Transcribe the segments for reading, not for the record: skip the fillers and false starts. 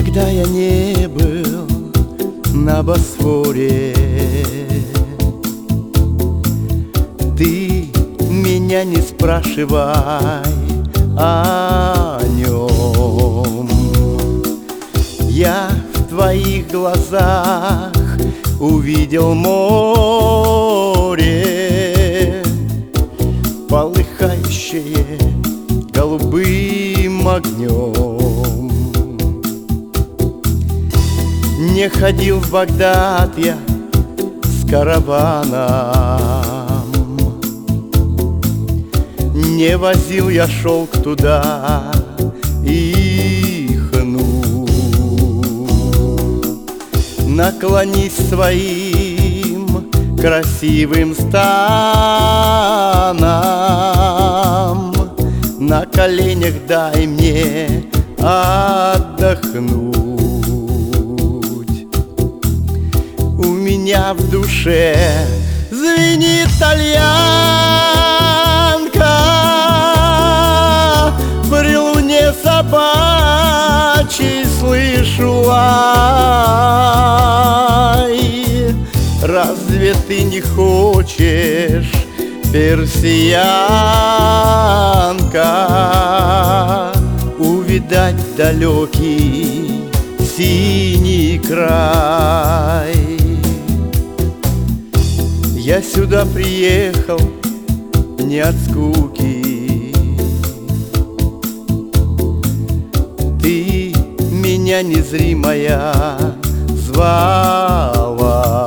Никогда я не был на Босфоре. Ты меня не спрашивай о нем. Я в твоих глазах увидел море, полыхающее голубым огнем. Не ходил в Багдад я с караваном, не возил я шелк туда и хну. Наклонись своим красивым станом, на коленях дай мне отдохнуть. У меня в душе звенит тальянка, при луне собачий слышу лай. Разве ты не хочешь, персиянка, увидать далекий синий край? Я сюда приехал не от скуки. Ты меня незримая звала,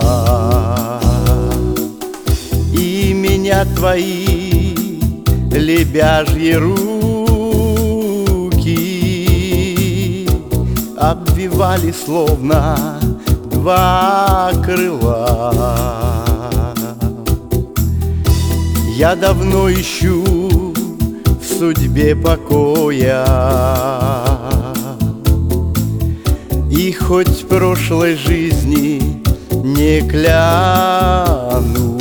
и меня твои лебяжьи руки обвивали словно два крыла. Я давно ищу в судьбе покоя, и хоть в прошлой жизни не кляну,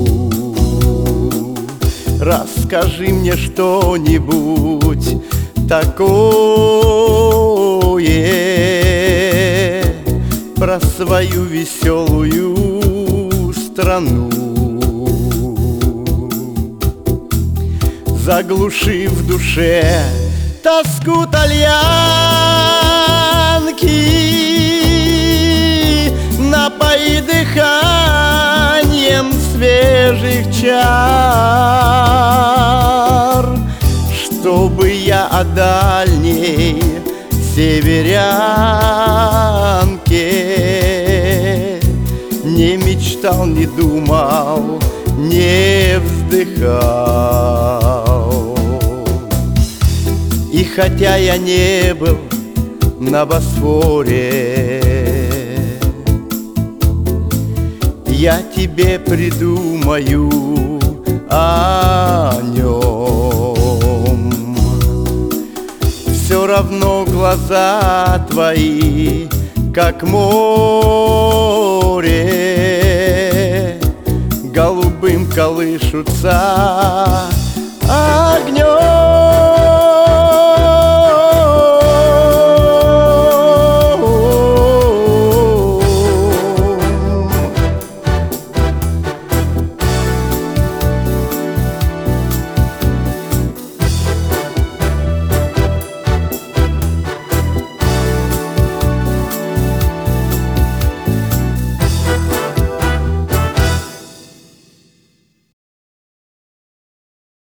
расскажи мне что-нибудь такое про свою веселую страну. Заглуши в душе тоску тальянки, напои дыханием свежих чар, чтобы я о дальней северянке не мечтал, не думал, не вздыхал. И хотя я не был на Босфоре, я тебе придумаю о нем. Все равно глаза твои, как море, голубым колышутся огнем.